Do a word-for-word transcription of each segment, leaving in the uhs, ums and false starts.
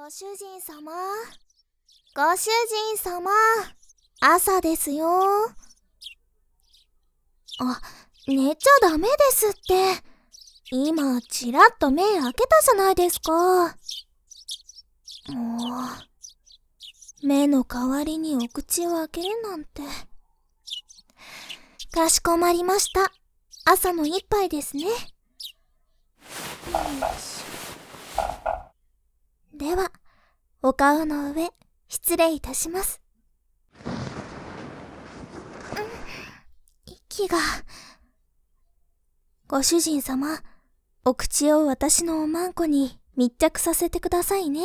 ご主人様、ご主人様、朝ですよ。あ、寝ちゃダメですって。今、ちらっと目開けたじゃないですか。もう、目の代わりにお口を開けるなんて。かしこまりました。朝の一杯ですね。では、お顔の上、失礼いたします。うん、息が。ご主人様、お口を私のおまんこに密着させてくださいね。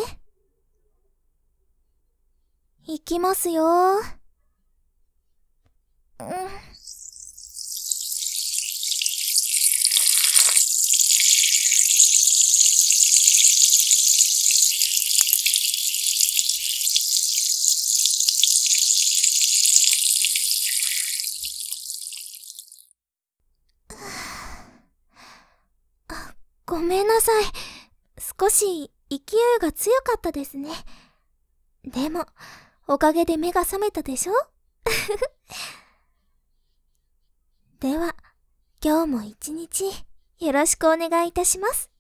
いきますよ。うん。ごめんなさい。少し勢いが強かったですね。でも、おかげで目が覚めたでしょでは、今日も一日よろしくお願いいたします。